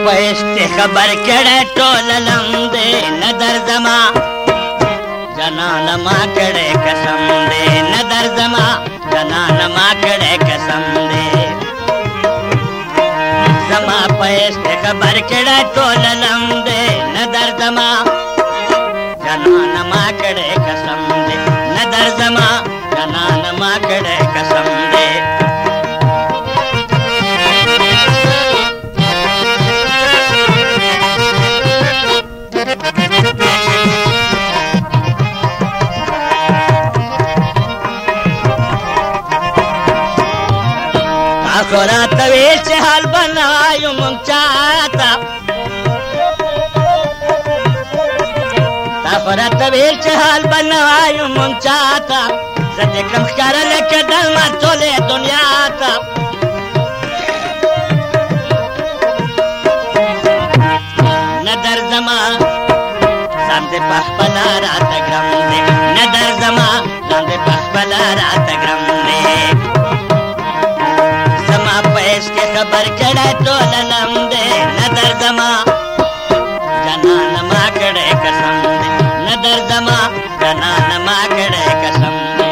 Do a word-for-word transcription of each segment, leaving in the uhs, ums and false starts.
پېشتې خبر کړه ټول لم دې نه درځما جانانه ما کړې قسم دې نه درځما جانانه ما کړې قسم دې زما پېشتې خبر کړه ټول لم دې نه درځما جانانه ما کړې قسم دې نه درځما جانانه ما کړې قسم دې آخرات ویل چې حال بنایو مونږ چاته آخرات ویل چې حال بنایو مونږ چاته زه دې کړم ښکاره لکه د لمر ټولې دنیا ته نه درځما ځان دې په خپله راته ګرم دی نه درځما ځان دې په خپله راته ګرم دی خبر کړه ټول لم دې نه درځما جانانه ما کړې قسم دې نه درځما جانانه ما کړې قسم دې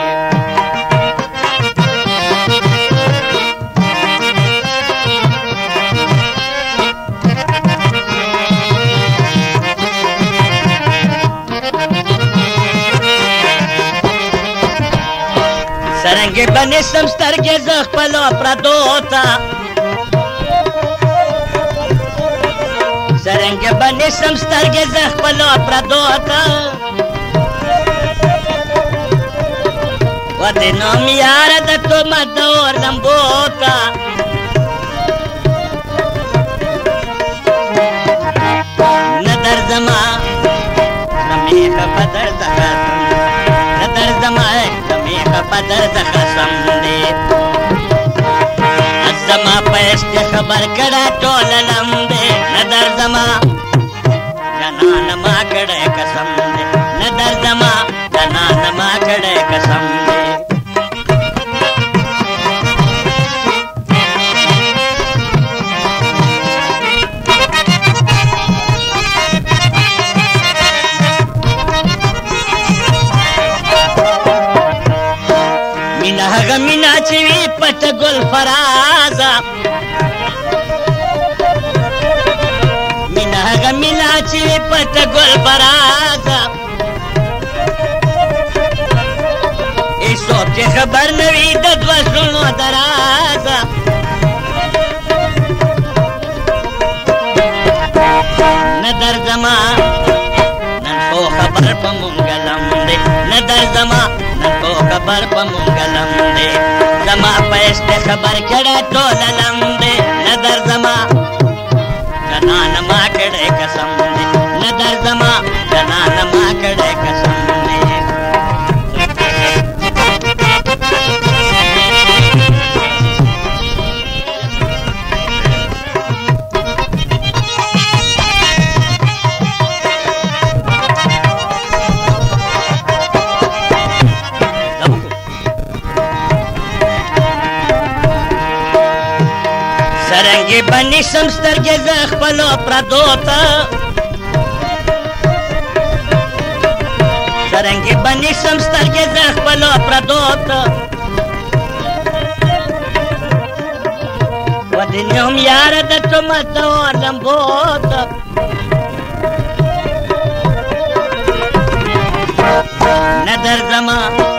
سرنګې بنې سم سترګې زه خپلو پردو ته سرنګ باندې سم سترګې زه خپلو پردو ته و دې نوم یاره د تهمت د اور لمبو ته نه درځما نه میخه په درده خصم نه درځما نه میخه په درده خصم دی زما پېشتې خبر کړه ټول لم دی نه درځما جانانه ما کړې قسم دی نه درځما جانانه ما کړې قسم دی مینا هغه مینا چې وي پټ ګل فرازه مینا هغه مینا چې وي پټ ګل فرازه هیڅوک چې خبر نه وي د دوه زړونو د رازه نه درځما نن خو خبر په مونږ لم دی نه درځما نن خو خبر په مونږ لم دی زما پېشتې خبر کړه ټول لم دی نه درځما جانانه ما کړې قسم دی نه درځما جانانه ما کړې قسم دی سرنګې باندې سم سترګې زه خپلو پردو ته سرنګې باندې سم سترګې زه خپلو پردو ته و دې نوم یاره د تهمت د اور لمبو ته نه درځما